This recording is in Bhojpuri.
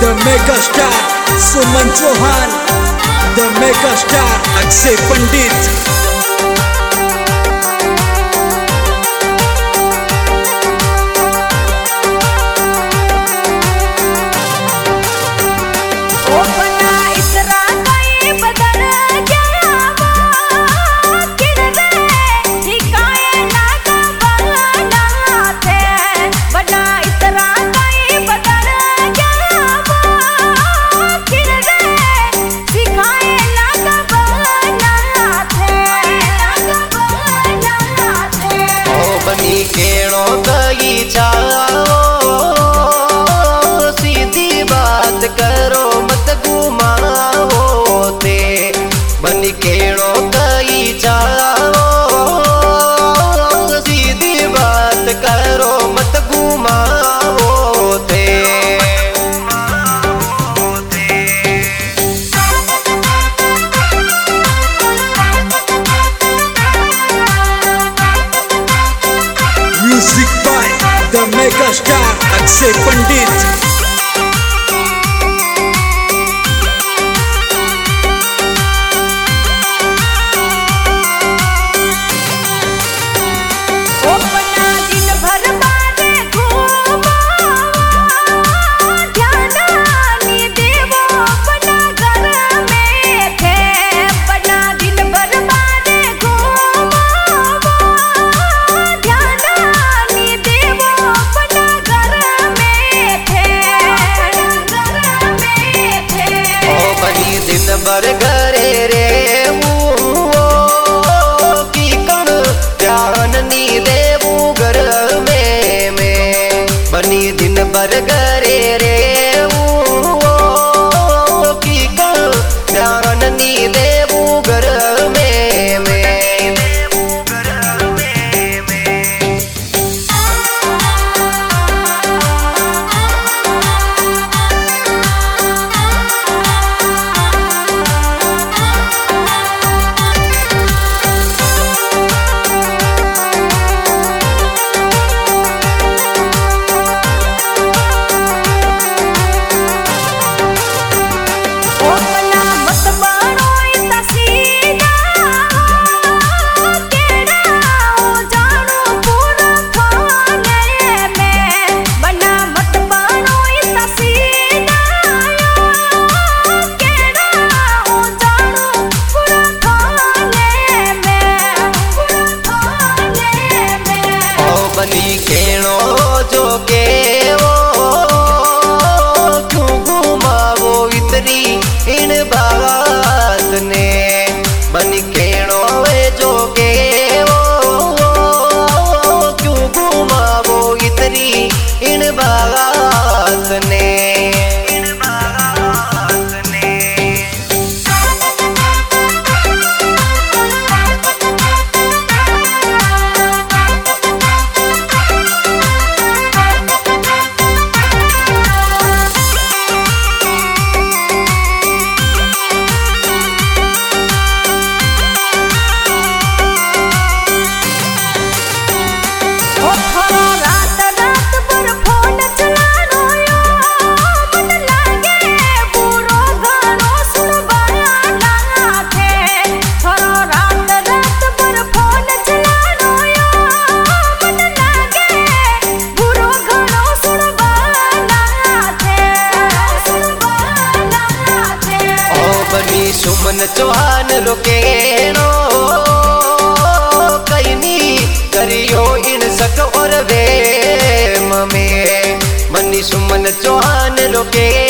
The Megastar Suman Chauhan, The Megastar Akshay Pandit. सीधी बात करो मत घुमाओ ते बन केड़ो कई जाओ। सीधी बात करो मत घुमाओ ते Music by The Megastar Akshay Pandit. बर घरे रे की कण ध्यान नी देवू घर में बनी दिन भर घरे रे की कण ध्यान नी देवू घर में बनी केणो जो के वो क्यों घुमावो इतनी इन बात ने बनी केणो जो के वो क्यों घुमावो इतनी इन बात ने सुमन चौहान रोकेनो कई नी करियो इन सक और वे ममे बनी सुमन चौहान रोके